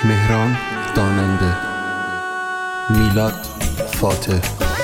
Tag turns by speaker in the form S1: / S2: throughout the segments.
S1: مهران داننده، میلاد فاتح.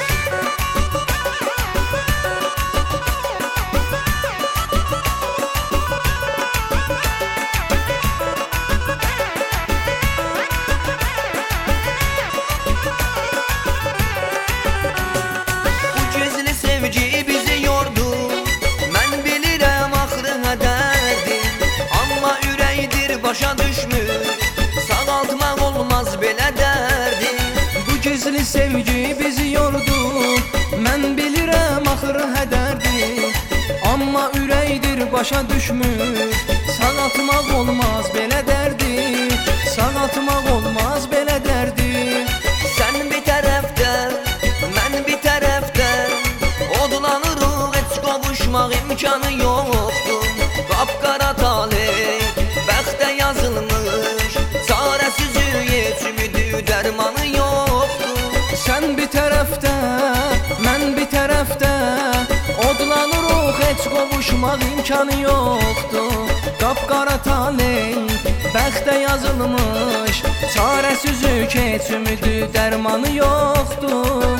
S2: Başa düşmür, sağaltmaq olmaz belə dərdi.
S3: Bu gizli sevgi bizi yordu, mən bilirəm axırı hədərdir. Amma ürəkdir başa düşmür, sağaltmaq olmaz belə dərdi. Sağaltmaq olmaz belə dərdi.
S2: Sən bir tərəfdə, mən bir tərəfdə, odlanırıq, heç qovuşmaq imkanı yoxdur. Qapqara taley bəxtə yazılmış, çarəsizlik, heç ümidi, dərmanı yoxdur.
S3: Sən bir tərəfdə, mən bir tərəfdə, odlanırıq, heç qovuşmaq imkanı yoxdur. Qapqara taley bəxtə yazılmış, çarəsizlik, heç ümidi, dərmanı yoxdur.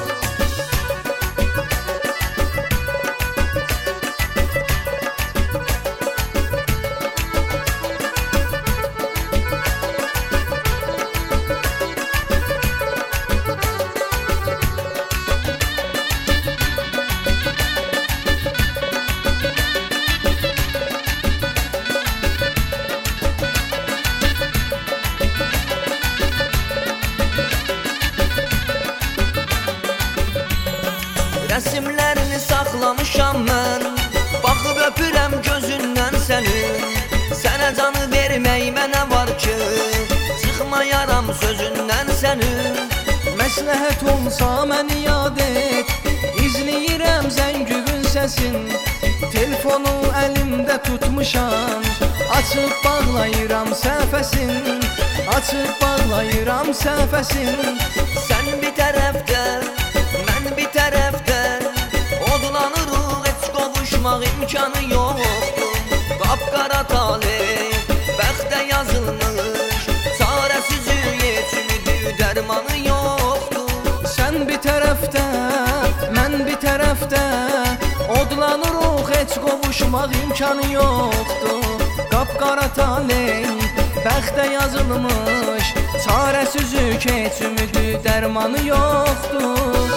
S2: Rəsimlərini saxlamışam mən, baxıb öpürəm gözündən sənin. Sənə canı vermək mənə var ki, çıxmayaram sözündən sənin.
S3: Məsləhət olsa məni yad et, izləyirəm zəngüvün səsin. Telefonu əlimdə tutmuşam, açıb bağlayıram səhifəsin. Açıb bağlayıram səhifəsin.
S2: Sən bir tərəfdə, mən bir tərəfdə, odlanırıq, heç qovuşmaq imkanı yoxdur. Qapqara taley bəxtə yazılmış, çarəsizlik, heç ümidi, dərmanı yoxdur.
S3: Sən bir tərəfdə, mən bir tərəfdə, odlanırıq, heç qovuşmaq imkanı yoxdur. Qapqara taley bəxtə yazılmış, çarəsizlik, heç ümidi, dərmanı yoxdur.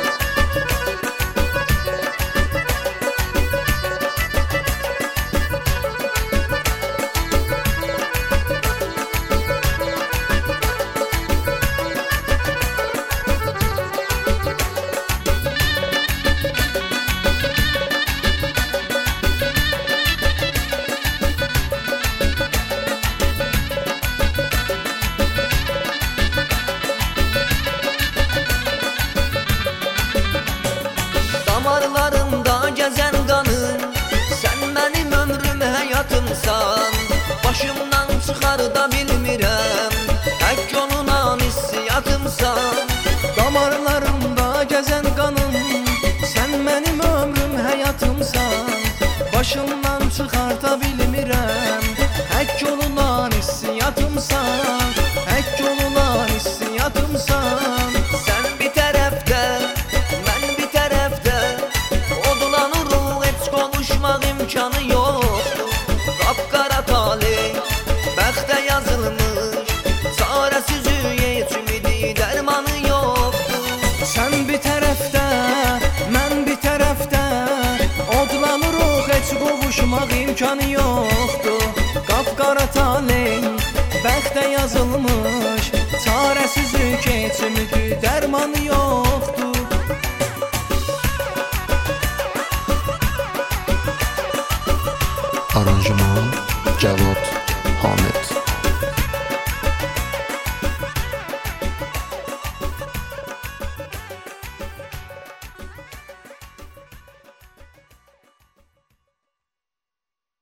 S2: Damarlarımda gəzən qanın, sən mənim ömrüm, həyatımsan. Başımdan çıxarda bilmirəm, həkk olunan hissiyatımsan.
S3: Damarlarımda gəzən qanın, sən mənim ömrüm, həyatımsan. Başımdan çıxarta bilmirəm, həkk olunan hissiyatımsan. Həkk olunan hissiyatımsan.
S2: Sən bir tərəfdə, mən bir tərəfdə, odlanırıq, heç qovuşmaq imkanı yoxdur. Qapqara taley bəxtə yazılmış, çarəsizlik, heç ümidi, dərmanı yoxdur.
S3: Sən bir tərəfdə, mən bir tərəfdə, odlanırıq, heç qovuşmaq imkanı yoxdur. Qapqara taley bəxtə yazılmış, çarəsizlik, heç ümidi, dərmanı yoxdur.
S1: Aranjman Cavod Hamid.